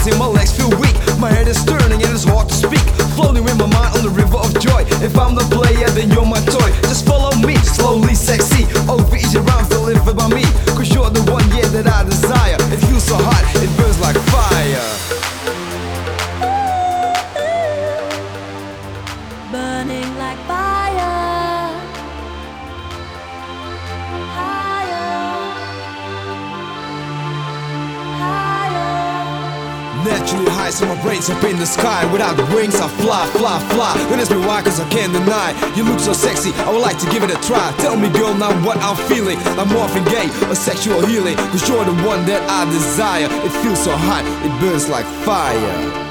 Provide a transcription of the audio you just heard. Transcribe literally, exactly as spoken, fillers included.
rising, my legs feel weak. My head is turning and it's hard to speak. Floating with my mind on the river of joy. If I'm the player, then you're my toy. Just follow me, slowly sexy. Over easy rhymes delivered by me. Cause you're the one, yeah, that I desire. It feels so hot, it burns like fire. Burning like fire. Higher. Higher. Naturally high, so my brain's up in the sky. Without the wings, I fly, fly, fly. Don't ask me why, cause I can't deny. You look so sexy, I would like to give it a try. Tell me, girl, now what I'm feeling. I'm morphing gay, a sexual healing. Cause you're the one that I desire. It feels so hot, it burns like fire.